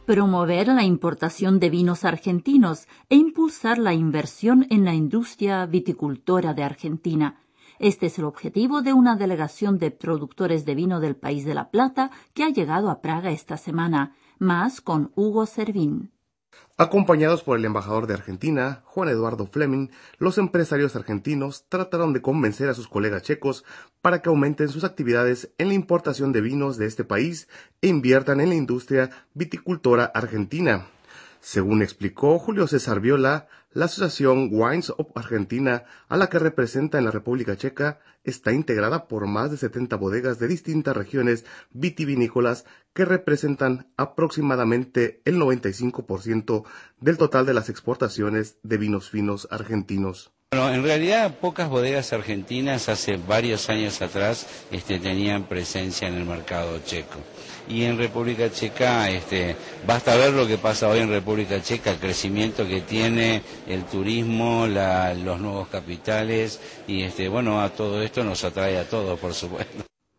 promover la importación de vinos argentinos e impulsar la inversión en la industria viticultora de Argentina. Este es el objetivo de una delegación de productores de vino del País de la Plata que ha llegado a Praga esta semana. Más con Hugo Servín. Acompañados por el embajador de Argentina, Juan Eduardo Fleming, los empresarios argentinos trataron de convencer a sus colegas checos para que aumenten sus actividades en la importación de vinos de este país e inviertan en la industria viticultora argentina. Según explicó Julio César Viola, la asociación Wines of Argentina, a la que representa en la República Checa, está integrada por más de 70 bodegas de distintas regiones vitivinícolas que representan aproximadamente el 95% del total de las exportaciones de vinos finos argentinos. Bueno, en realidad pocas bodegas argentinas hace varios años atrás tenían presencia en el mercado checo. Y en República Checa, basta ver lo que pasa hoy en República Checa, el crecimiento que tiene el turismo, los nuevos capitales, y a todo esto nos atrae a todos, por supuesto.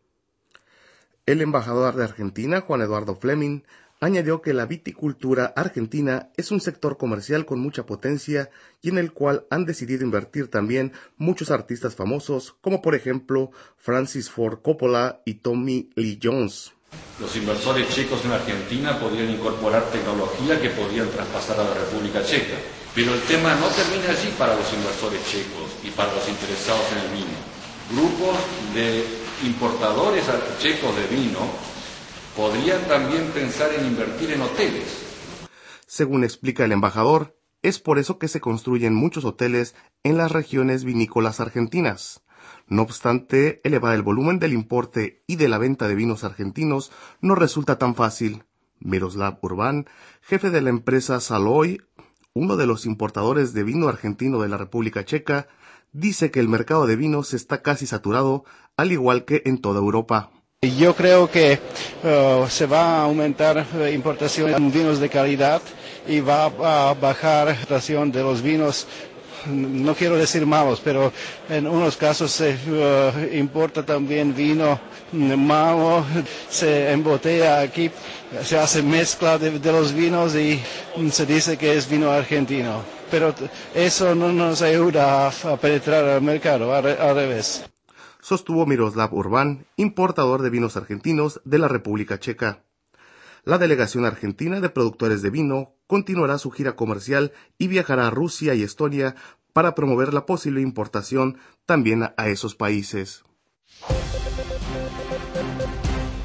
El embajador de Argentina, Juan Eduardo Fleming, añadió que la viticultura argentina es un sector comercial con mucha potencia y en el cual han decidido invertir también muchos artistas famosos, como por ejemplo Francis Ford Coppola y Tommy Lee Jones. Los inversores checos en Argentina podrían incorporar tecnología que podrían traspasar a la República Checa. Pero el tema no termina allí para los inversores checos y para los interesados en el vino. Grupos de importadores checos de vino podrían también pensar en invertir en hoteles. Según explica el embajador, es por eso que se construyen muchos hoteles en las regiones vinícolas argentinas. No obstante, elevar el volumen del importe y de la venta de vinos argentinos no resulta tan fácil. Miroslav Urban, jefe de la empresa Saloy, uno de los importadores de vino argentino de la República Checa, dice que el mercado de vinos está casi saturado, al igual que en toda Europa. Yo creo que se va a aumentar la importación de vinos de calidad y va a bajar la importación de los vinos, no quiero decir malos, pero en unos casos se importa también vino malo, se embotella aquí, se hace mezcla de los vinos y se dice que es vino argentino. Pero eso no nos ayuda a penetrar al mercado, al revés. Sostuvo Miroslav Urban, importador de vinos argentinos de la República Checa. La delegación argentina de productores de vino continuará su gira comercial y viajará a Rusia y Estonia para promover la posible importación también a esos países.